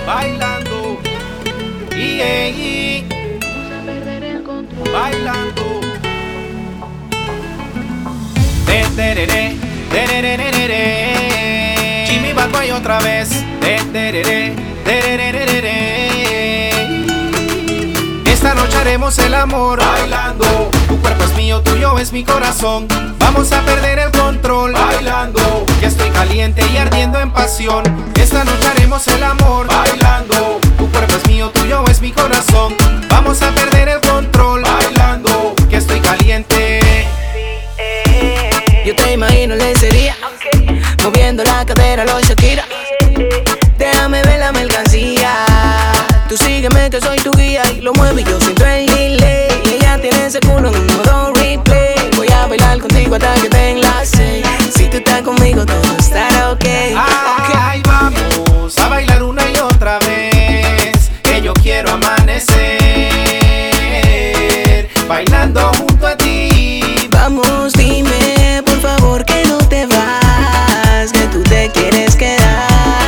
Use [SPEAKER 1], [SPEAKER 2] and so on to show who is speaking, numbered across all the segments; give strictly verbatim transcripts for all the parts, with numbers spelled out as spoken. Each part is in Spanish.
[SPEAKER 1] bailando, y, y, bailando. De, de, de, de, de, de, de, de, de, de. Jimmy Bad Boy otra vez. De, de, de, de, de, de, de, de, de. Esta noche haremos el amor bailando. Tu cuerpo es mío, tuyo es mi corazón. Vamos a perder el control bailando. Ya estoy caliente y ardiendo en pasión. Esta noche haremos el amor bailando. Tu cuerpo es mío, tuyo es mi corazón. Vamos a perder el control bailando. Ya estoy caliente.
[SPEAKER 2] Yo te imagino en lencería, moviendo la cadera, los Shakira. Déjame ver la mercancía. Tú sígueme que soy tu guía y lo muevo y yo siento el delay. Y ella tiene ese culo en un modo replay. Voy a bailar contigo hasta que den las seis. Si tú estás conmigo todo estará ok.
[SPEAKER 1] Ay, vamos a bailar una y otra vez, que yo quiero amanecer bailando junto a ti.
[SPEAKER 2] Vamos, dime por favor que no te vas, que tú te quieres quedar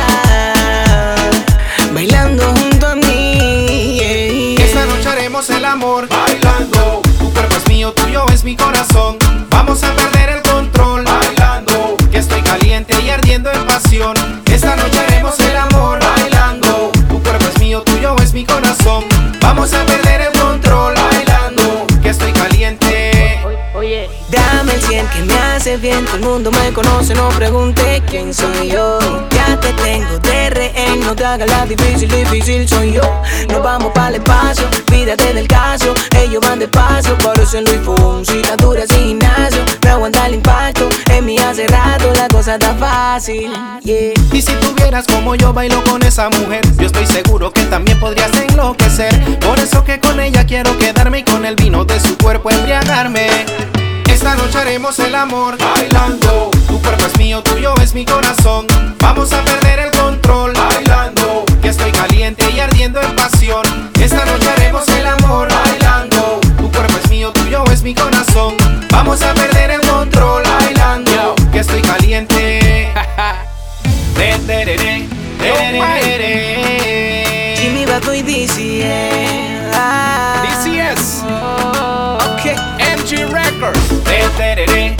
[SPEAKER 2] bailando junto a mí, yeah.
[SPEAKER 1] Esta noche haremos el amor bailando. Tu cuerpo es mío, tuyo es mi corazón. Vamos a perder el control bailando. Que estoy caliente y ardiendo en pasión. Esta noche haremos el amor bailando. Tu cuerpo es mío, tuyo es mi corazón. Vamos a perder el control bailando. Que estoy caliente.
[SPEAKER 2] Oye, dame el cien que me hace bien. Todo el mundo me conoce, no pregunte quién soy yo. Ya te tengo de rehén, no te hagas la difícil, difícil soy yo. Nos vamos para el espacio, pídate del caso. Ellos van despacio, parecen Luis Fonsi. La dura sin gimnasio, me aguanta el impacto. En mí hace rato la cosa está fácil, yeah.
[SPEAKER 1] Y si tuvieras como yo bailo con esa mujer, yo estoy seguro que también podrías enloquecer. Por eso que con ella quiero quedarme y con el vino de su cuerpo embriagarme. Esta noche haremos el amor bailando. Tu cuerpo es mío, tuyo es mi corazón. Vamos a perder el control bailando. Que estoy caliente y ardiendo en pasión. Esta noche haremos el amor bailando. Tu cuerpo es mío, tuyo es mi corazón. Vamos a perder el control bailando. Que estoy caliente. De, de, de, de, de, de, de.
[SPEAKER 2] Jimmy Bad Boy D C S.
[SPEAKER 1] D C S. Ok, M G Records. De, de, de, de.